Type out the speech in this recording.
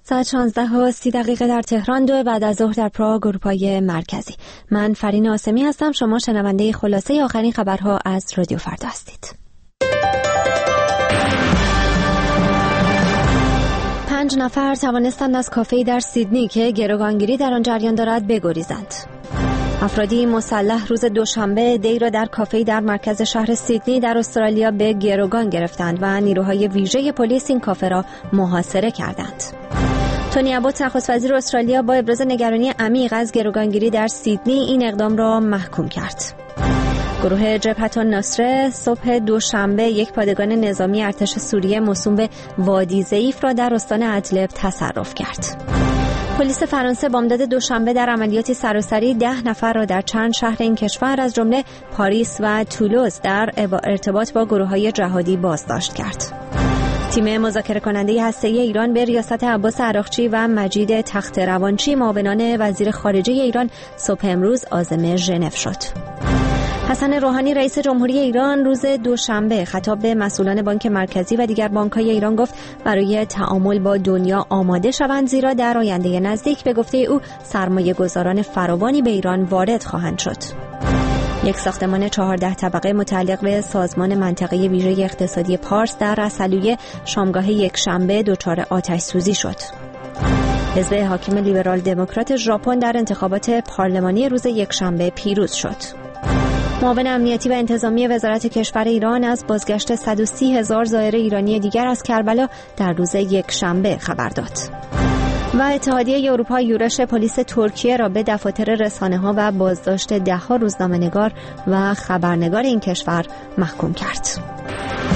ساعت 16:30 در تهران، 2 بعد از ظهر در پراگ، اروپای مرکزی. من فرین آسمی هستم. شما شنونده خلاصه آخرین خبرها از رادیو فردا هستید. 5 نفر توانستند از کافه‌ای در سیدنی که گروگانگیری در آن جریان دارد بگریزند. افرادی مسلح روز دوشنبه دی را در کافه‌ای در مرکز شهر سیدنی در استرالیا به گروگان گرفتند و نیروهای ویژه پلیس این کافه را محاصره کردند. تونی ابوت، نخست وزیر استرالیا، با ابراز نگرانی عمیق از گروگانگیری در سیدنی این اقدام را محکوم کرد. گروه جبهة النصره صبح دوشنبه یک پادگان نظامی ارتش سوریه موسوم به وادی ضعیف را در استان ادلب تصرف کرد. پلیس فرانسه بامداد دوشنبه در عملیاتی سراسری 10 نفر را در چند شهر این کشور از جمله پاریس و تولوز در ارتباط با گروه‌های جهادی بازداشت کرد. تیم مذاکره کننده هسته‌ای ایران به ریاست عباس عراقچی و مجید تخت‌روانچی، معاونان وزیر خارجه ایران، صبح امروز عازم ژنو شد. حسن روحانی رئیس جمهوری ایران روز دوشنبه خطاب به مسئولان بانک مرکزی و دیگر بانک‌های ایران گفت برای تعامل با دنیا آماده شوند، زیرا در آینده نزدیک به گفته او سرمایه‌گذاران فراوانی به ایران وارد خواهند شد. یک ساختمان 14 طبقه متعلق به سازمان منطقه ویژه اقتصادی پارس در رسلویه شامگاه یکشنبه دچار آتش سوزی شد. حزب حاکم لیبرال دموکرات ژاپن در انتخابات پارلمانی روز یکشنبه پیروز شد. معاون امنیتی و انتظامی وزارت کشور ایران از بازگشت 130,000 زائر ایرانی دیگر از کربلا در روز یکشنبه خبر داد. و اتحادیه اروپا یورش پلیس ترکیه را به دفاتر رسانه‌ها و بازداشت 10 روزنامه‌نگار و خبرنگار این کشور محکوم کرد.